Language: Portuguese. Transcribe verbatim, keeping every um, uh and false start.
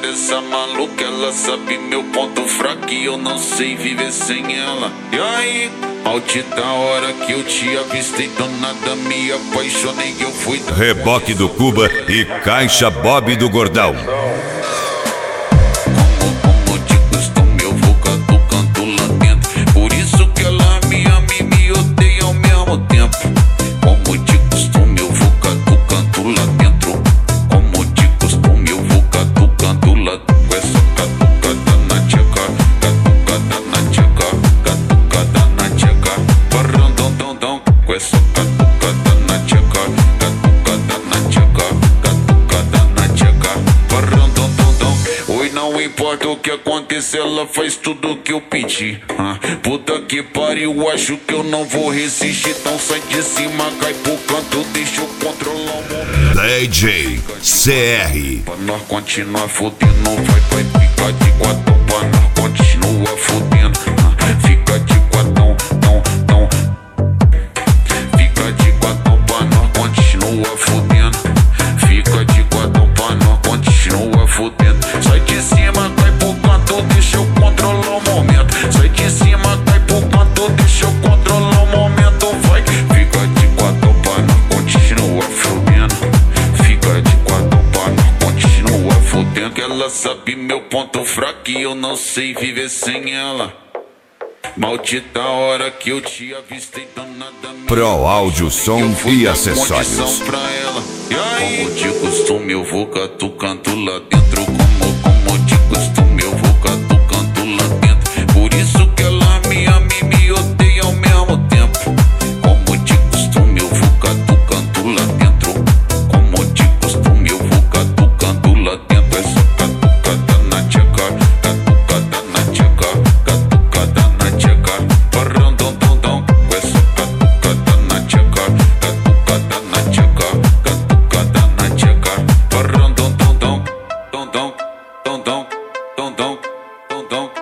essa maluca, ela sabe meu ponto fraco e eu não sei viver sem ela. E aí, maldita hora que eu te avistei, do nada me apaixonei, eu fui da... Reboque do Cuba e Caixa Bob do Gordão. Não importa o que acontecer, ela faz tudo que eu pedi. ah, Puta que pariu, acho que eu não vou resistir. Então sai de cima, cai pro canto, deixa eu controlar o momento. D J C R. Pra nós continuar fudendo, vai, vai ficar de quatro. Pra nós continuar fudendo, ah, fica de quatro, tão, tão. Fica de quatro pra nós continuar fudendo. Fica de quatro pra nós continuar fudendo. Sai de cima, cai pro canto, deixa eu controlar o momento. Sai de cima, cai pro canto, deixa eu controlar o momento. Vai, fica de quatro pra nós continuar fudendo. Fica de quatro pra nós continuar fudendo. Que ela sabe meu ponto fraco e eu não sei viver sem ela. Maldita hora que eu te avistei, do nada me... Pro áudio, som e acessórios. Pra ela. E aí? Como de costume eu vou catucando lá dentro. Como, como de costume eu vou catucando lá dentro. Por isso que ela me ama e me odeia ao mesmo tempo. Como de costume eu vou catucando lá dentro. Como de costume eu vou catucando lá dentro. É só catucada na tcheca, catucada na tcheca, catucada na tcheca. Parrandondondão, com essa catucada na tcheca, catucada na tcheca, catucada na tcheca. Parrandondondão, dondão, dondão, dondão, dondão.